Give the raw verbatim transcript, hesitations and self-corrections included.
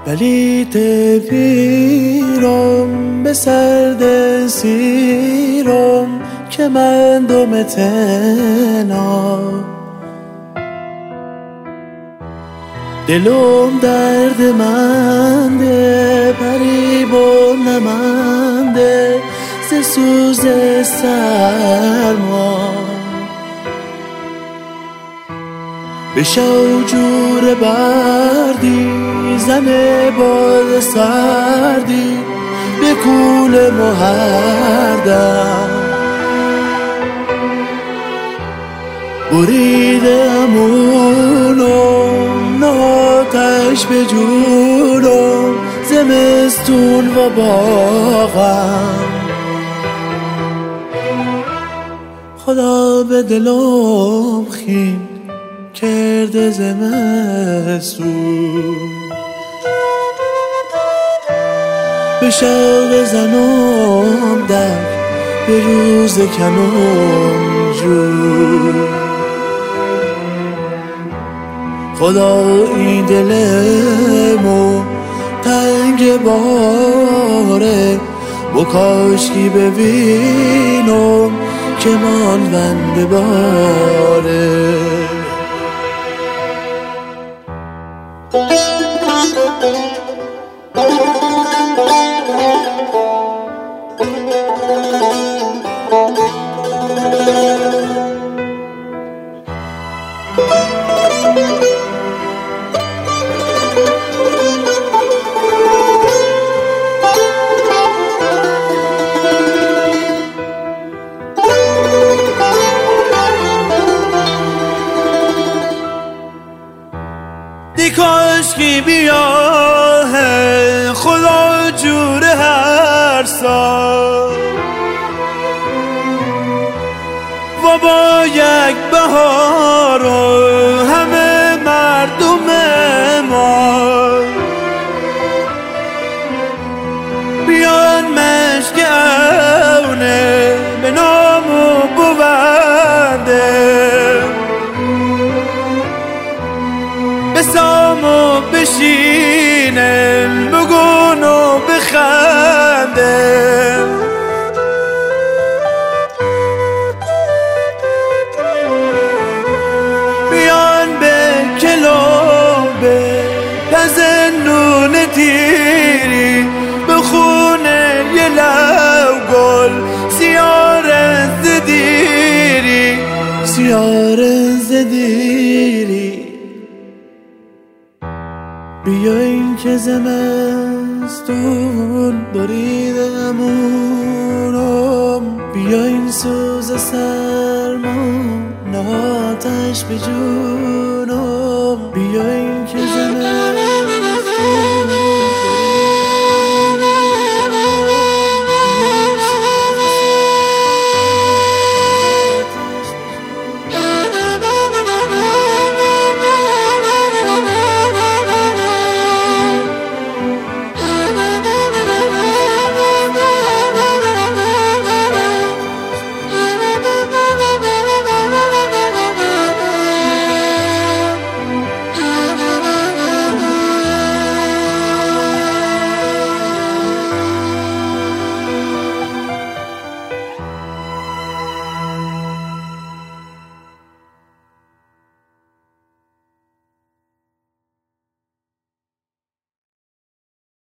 بلیت پیرم به سرد سیرم که من دوم تنا دلم درد منده پریب و نمنده ز سوز سرما بشو جور بردی زن باد سردی به کول مهردم بریدم اونم ناتش به جونم زمستون و باغم خدا به دلم خین کرده زمستون به شوق زنم در به روز کنم جون خدا این دلمو تنگ باره بکاشکی ببینم که مانند باره دی کاشکی بیاه خدا جور هر سال و با یک بهار همه مردم ما بیان مشکونه به نام و بونده بسام و بشینم بگون و بخندم بیان به کلابه تزنون تیری بخونه یه لو گل سیار زدیری سیار زدیری بیاین که زمستون بریده امونم بیاین سوز سرما ناتش به جونم بیاین که زمستون